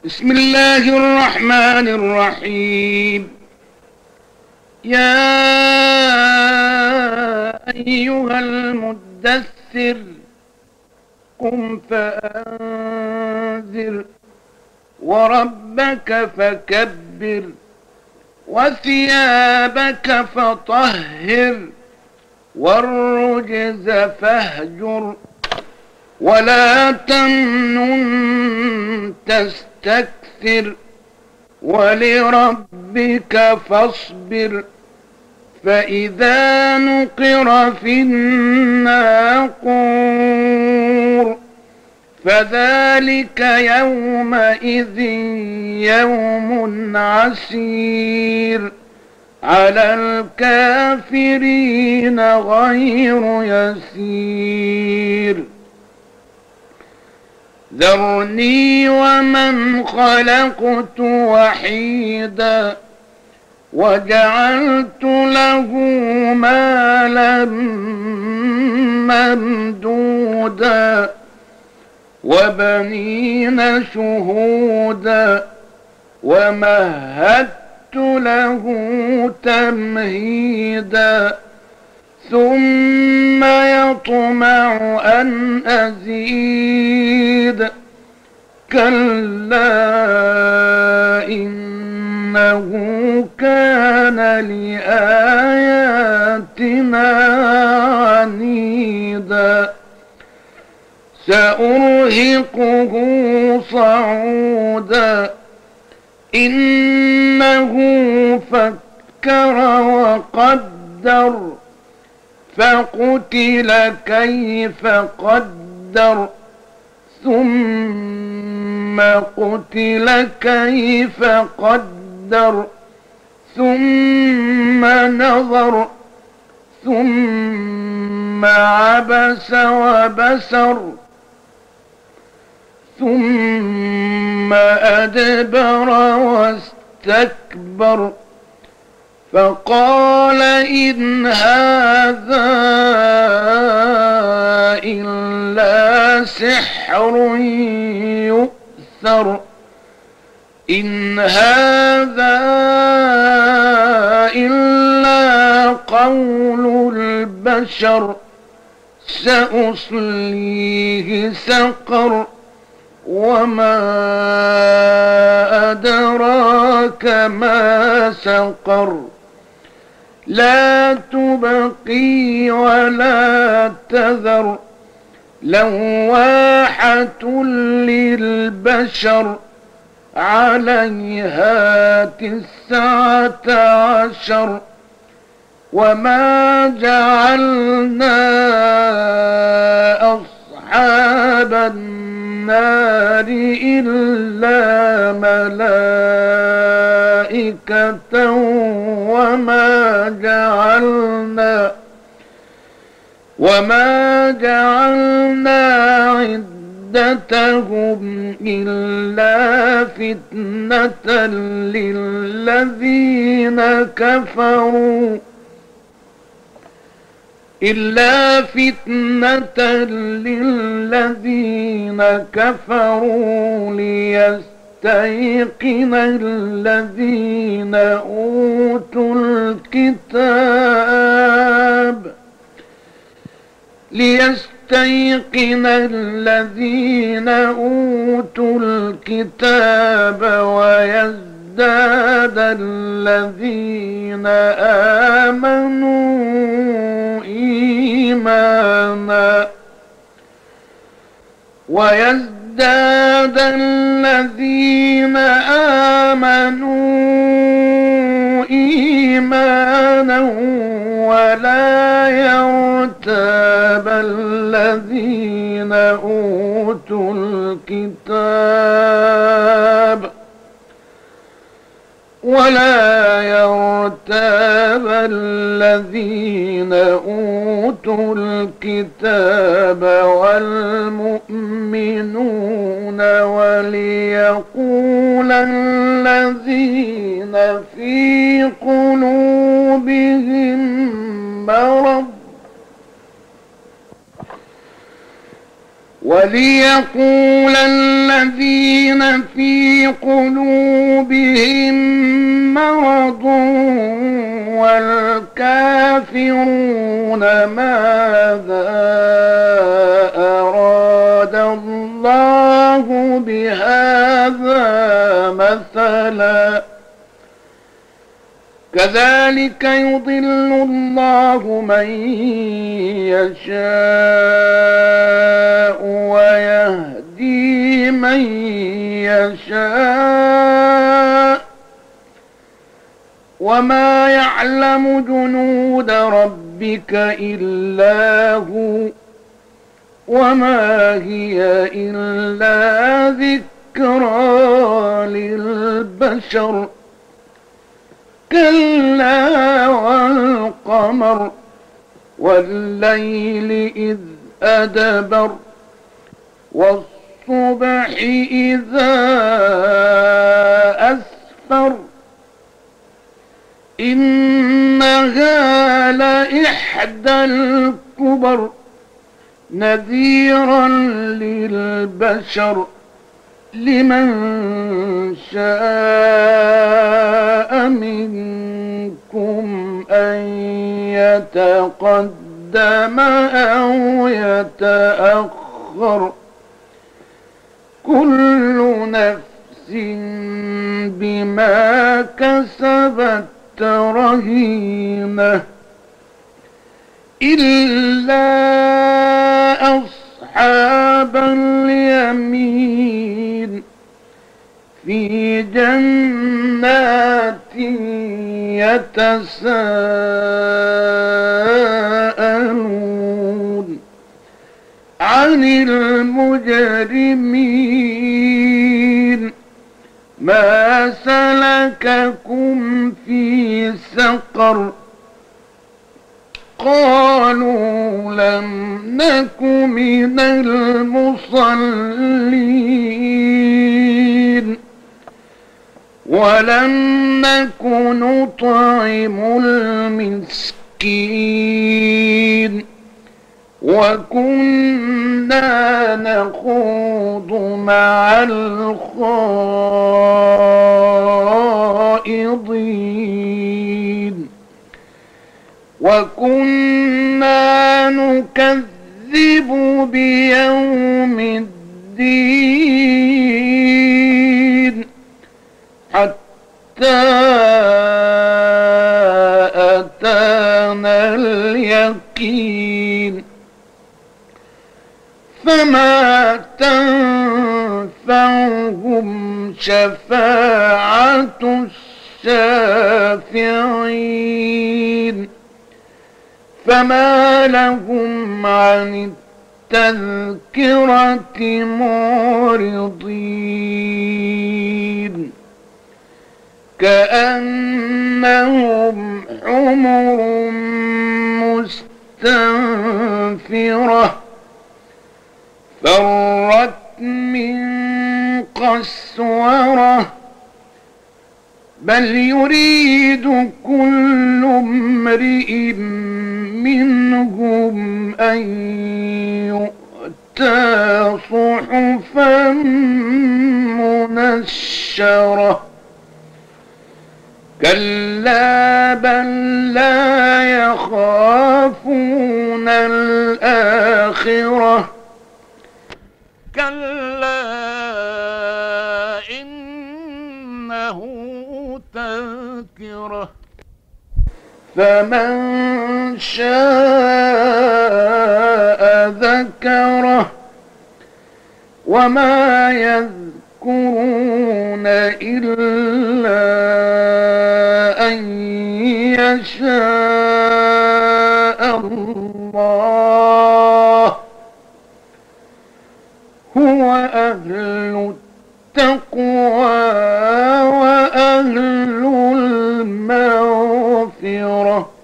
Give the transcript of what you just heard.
بسم الله الرحمن الرحيم. يا أيها المدثر قم فأنذر وربك فكبر وثيابك فطهر والرجز فاهجر ولا تمنن تستكثر ولربك فاصبر فإذا نقر في الناقور فذلك يومئذ يوم عسير على الكافرين غير يسير. ذرني ومن خلقت وحيدا وجعلت له مالا ممدودا وبنين شهودا ومهدت له تمهيدا ثم يطمع أن أزيد كلا إنه كان لآياتنا عنيدا سأرهقه صعودا إنه فكر وقدر فقتل كيف قدر ثم قتل كيف قدر ثم نظر ثم عبس وبسر ثم أدبر واستكبر فقال إن هذا إلا سحر يؤثر إن هذا إلا قول البشر سأصليه سقر وما أدراك ما سقر لا تبقي ولا تذر لواحة للبشر عليها 19 وما جعلنا أصحاب النار إلا ملائكة وما جعلنا عدتهم إلا فتنة للذين كفروا ليستيقن الذين أوتوا الكتاب ويزداد الذين آمنوا إيمانا ولا يرتاب الذين أوتوا الكتاب والمؤمنون وليقول الذين في قلوبهم مرض وليقول الذين في قلوبهم مرض والكافرون ماذا أراد الله بهذا مثلا كذلك يضل الله من يشاء ويهدي من يشاء وما يعلم جنود ربك إلا هو وما هي إلا ذكرى للبشر كلا والقمر والليل إذ أدبر والصبح إذا أسفر إنها لإحدى الكبر نذيرا للبشر لمن شاء منكم أن يتقدم أو يتأخر كل نفس بما كسبت رهينة إلا أصحاب اليمين في جنات يتساءلون عن المجرمين ما سلككم في سقر قالوا لم نك من المصلين ولم نك نطعم المسكين وكنا نخوض مع الخائضين وكنا نكذب بيوم الدين حتى أتانا اليقين فما تنفعهم شفاعة الشافعين فما لهم عن التذكرة معرضين كأنهم حمر مستنفرة فرت من قسورة بل يريد كل امرئ منهم أن يؤتى صحفا منشرة كلا بل لا يخافون الآخرة كلا إنه تذكرة فمن شاء ذكره وما يذكرون إلا أن يشاء الله هو أهل التقوى وأهل المغفرة